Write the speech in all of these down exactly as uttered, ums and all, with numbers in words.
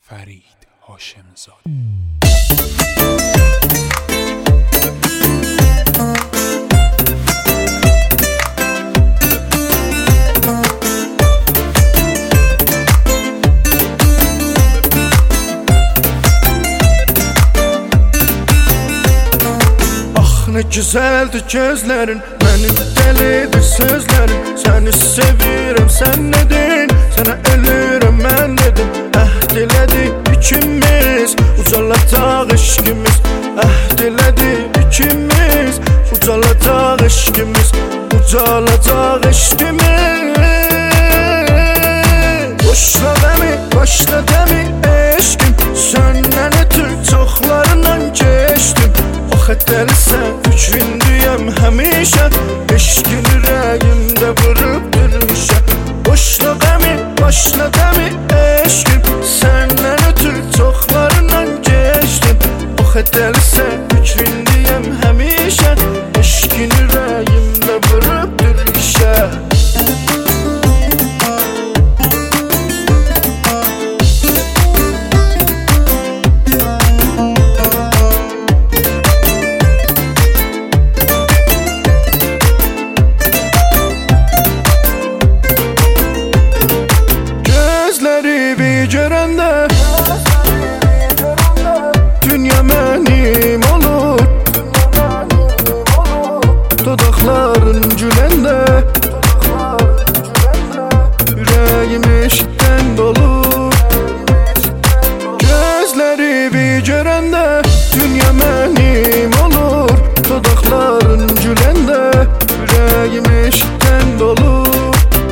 فرید هاشمزاده. Ne güzeldir gözlerin, benim delidir sözlerin. Seni seviyorum, sen nedin? Sana ölürüm, ben dedim. Əhd elədik ikimiz, ucalacaq eşkimiz. Əhd elədik ikimiz, ucalacaq eşkimiz. Ucalacaq eşkimiz. Boşla demi, başla demi eşkim. Səndən ötür çoxlarından keçdim. O xətərsən üçündüyəm həmişə. Eşkin ürəyimdə vurub durmuşam. Boşla dəmi, başla dəmi eşkim. Səndən ötür çoxlarından keçdim. O xətərsən üçündüyəm həmişə. Eşkin ürəyimdə vurub durmuşam. Görəndə dünya mənim olur. Dodaqların güləndə ürəyim eşqdən dolur. Gözləri bir görəndə dünya mənim olur. Dodaqların güləndə ürəyim eşqdən dolur.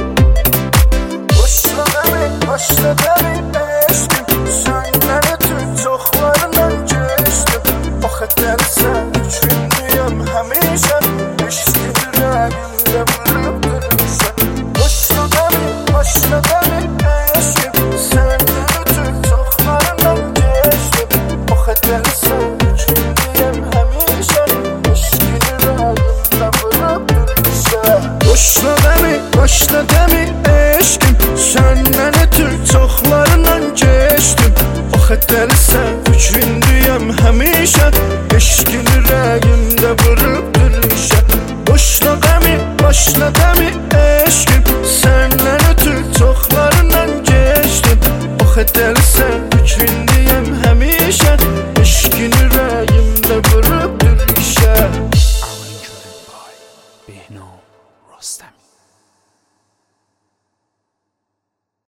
Boşla dəmi, başla dəmi eşkim. Səndən ötür çoxlarından keçdim. O xətərsən üçündüyəm həmişə. Eşkin ürəyimdə vurub durmuşam. Boşla dəmi, başla dəmi eşkim. Səndən ötür çoxlarından keçdim. O xətərsən üçündüyəm həmişə. Eşkin ürəyimdə vurub durmuşam. Boşla dəmi, başla dəmi eşkim. Səndən ötür çoxlarından keçdim. O xətərsən üçündüyəm həmişə. Eşkin ürəyimdə vurub durmuşam. Boşla dəmi, başla dəmi eşkim. Səndən ötür çoxlarından keçdim. O xətər